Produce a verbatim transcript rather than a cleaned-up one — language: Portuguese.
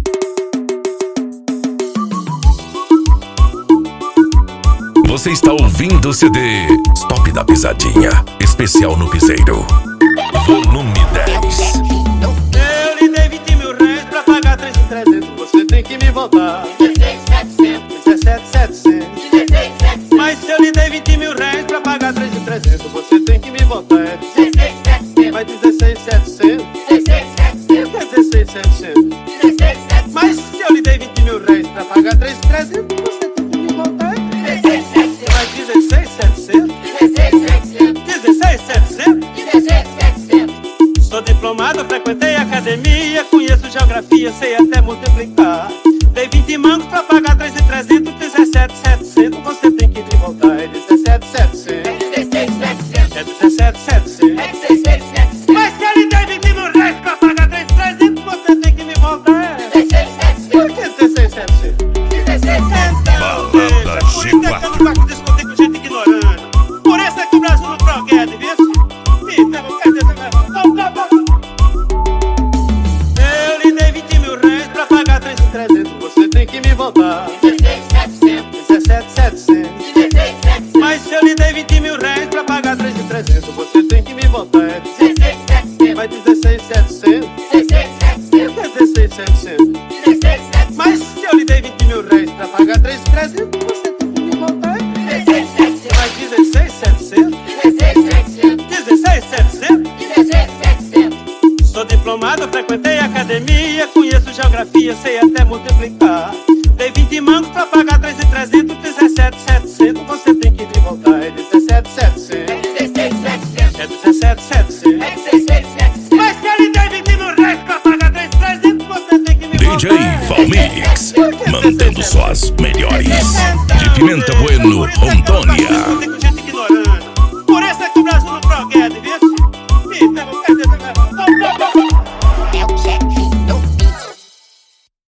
Você está ouvindo o C D Stop da Pisadinha, especial no Piseiro, volume dez. Eu lhe dei vinte mil reais pra pagar três mil e trezentos. Você tem que me voltar dezesseis mil e setecentos. Mas se eu lhe dei vinte mil reais pra pagar três mil e trezentos, você tem que me voltar dezesseis mil e setecentos. Vai dezesseis mil e setecentos. dezesseis mil e setecentos. Mas se eu lhe dei vinte mil reais pra pagar três mil e trezentos, você tem que me voltar dezesseis mil e setecentos. dezesseis mil e setecentos. Sou diplomado, frequentei academia, conheço geografia, sei até multiplicar. Dei vinte mangos pra pagar três mil e trezentos, dezessete mil e setecentos. Você tem que me voltar, é dezessete mil e setecentos. É dezessete mil e setecentos. Mas se eu lhe dei vinte mil reais pra pagar três mil e trezentos, você tem que me voltar, é dezesseis mil e setecentos. Por que dezesseis mil e setecentos? Então, veja, por isso é que eu não gosto de discutir com gente ignorante. Por isso é que o Brasil não progrede, viu? Eu lhe dei vinte mil reais pra pagar três mil e trezentos. Você tem que me voltar dezessete mil e setecentos. Mas se eu lhe dei vinte mil reais pra pagar três mil e trezentos, você tem que me voltar dezesseis mil e setecentos. Vai dezesseis mil e setecentos. dezesseis mil e setecentos. Mas se eu lhe dei vinte mil reais pra pagar três mil e trezentos, você tem que me voltar dezesseis mil e setecentos. Vai dezesseis mil e setecentos. dezesseis mil e setecentos. Sou diplomado, frequentei academia, conheço geografia, sei até multiplicar. Dei vinte mangos pra pagar três mil e trezentos, dezessete mil e setecentos. Você tem que me voltar, é dezessete mil e setecentos. É dezessete mil e setecentos. Mas se eu lhe dei vinte mil reais pra pagar três mil e trezentos, você tem que me voltar. D J Valmix, mandando só as melhores. De Pimenta Bueno, Rondônia.